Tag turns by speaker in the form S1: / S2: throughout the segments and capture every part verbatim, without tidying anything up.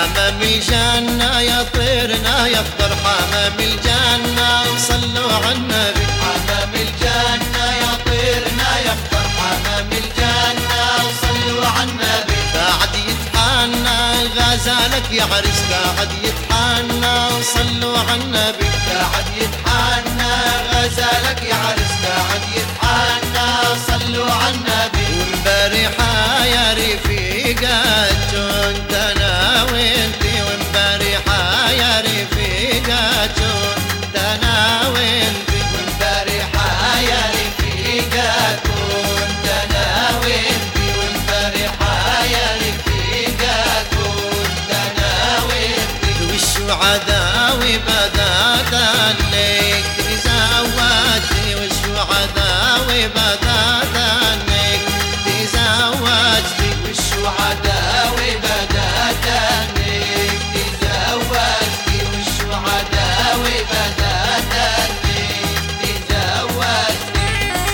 S1: حمام الجنة يا طيرنا يفطر حمام الجنة وصلوا على النبي.
S2: حمام الجنة يا طيرنا يفطر حمام الجنة وصلوا على النبي.
S1: قاعد يتحنى غزالك يا عرس قاعد يتحنى وصلوا على النبي.
S2: قاعد يتحنى غزالك يا عرس قاعد يتحنى وصلوا على النبي.
S1: وامبارحة يا رفيقات كنت انا وانتي وامبارحة يا رفيقات كنت انا وانتي.
S2: وامبارحة يا رفيقات كنت انا وانتي. وامبارحة يا رفيقات كنت انا وانتي.
S1: والشهداء وبدات انك تزوجتي والشهداء وبدات انك تزوجتي.
S2: والشهداء وبدات انك تزوجتي. والشهداء وبدات انك تزوجتي.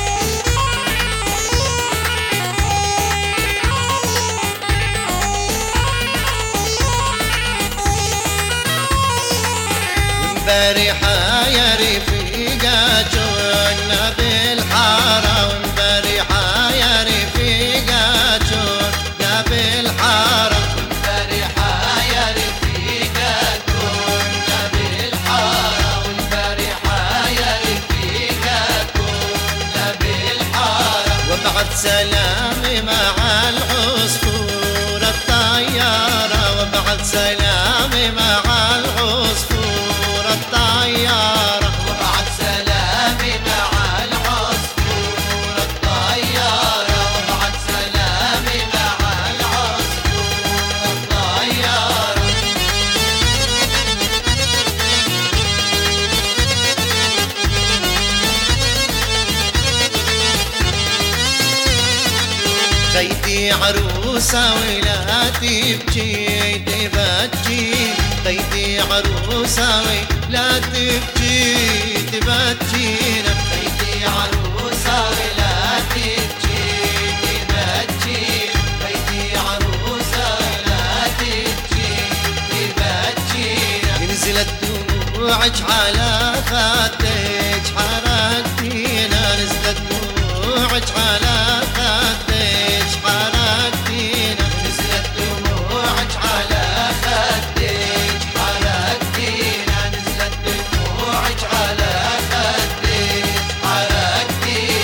S1: وامبارحة يا رفيقة كنا بالحارة. وامبارحة يا رفيقة كنا بالحارة.
S2: وامبارحة يا رفيقة كنا بالحارة. وامبارحة يا رفيقة كنا بالحارة.
S1: وبعد سلامي مع العصفور الطيارة. وبعد سلامي مع العصفور الطيارة.
S2: وبعد سلامي مع العصفور الطيارة. وبعد سلامي مع العصفور الطيارة.
S1: خيتي عروسة ولا تبكي تبكي. خيتي عروسة ولا تبكي تبكينا.
S2: بيتي عروسة ولا تبكي تبكي. بيتي عروسة ولا تبكي تبكينا.
S1: نزلت دموعك على خدي